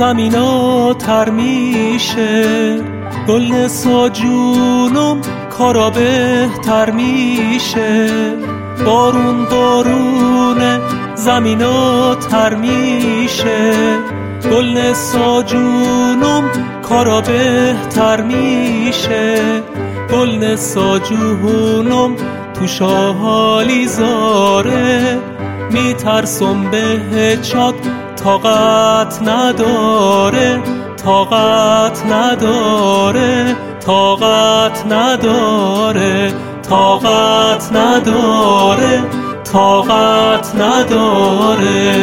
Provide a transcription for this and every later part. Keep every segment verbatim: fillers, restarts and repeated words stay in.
زمینا تر میشه، گل نسا جونم کارا بهتر میشه. بارون بارونه زمینا تر میشه، گل نسا جونم کارا بهتر میشه. گل نسا جونم تو شاحالی زاره، میترسم به چاد طاقت نداره، طاقت نداره، طاقت نداره، طاقت نداره، طاقت نداره.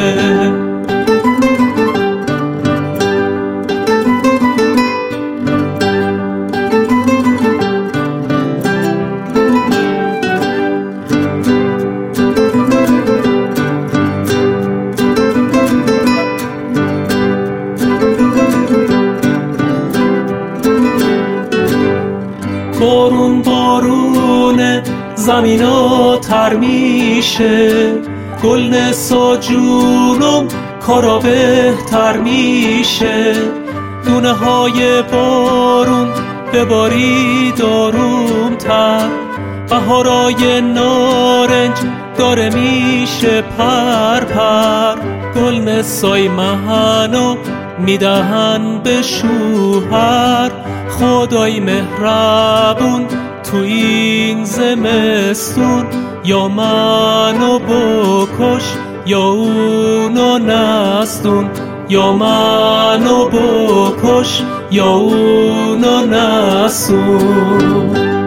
بارون بارونه زمینا تر میشه، گل نسا جونم کارا بهتر میشه. دونه های بارون بباری داروم تر، بهارای نارنج داره میشه پر پر. گل نسای منو میدهن به شوهر، خدای مهربون تو این زمستون. یا منو بکش یا اونو نستون، یا منو بکش یا اونو نستون.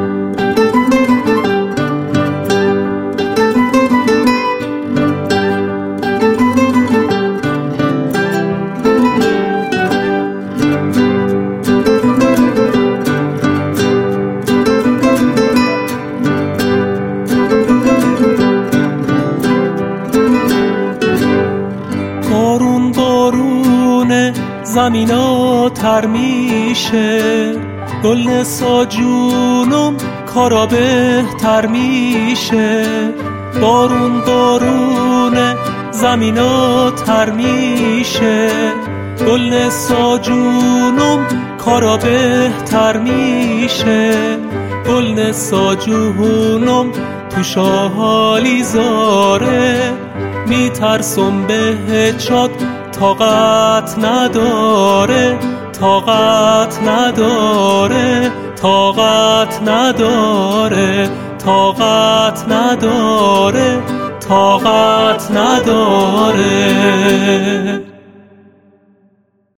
بارون بارونه زمینا تر میشه، گل نسا جونم کارا بهتر میشه. بارون بارونه زمینا تر میشه، گل نسا جونم کارا بهتر میشه. گل نسا جونم تو شاحالی زاره، میترسم به چاد طاقت نداره، طاقت نداره، طاقت نداره، طاقت نداره، طاقت نداره.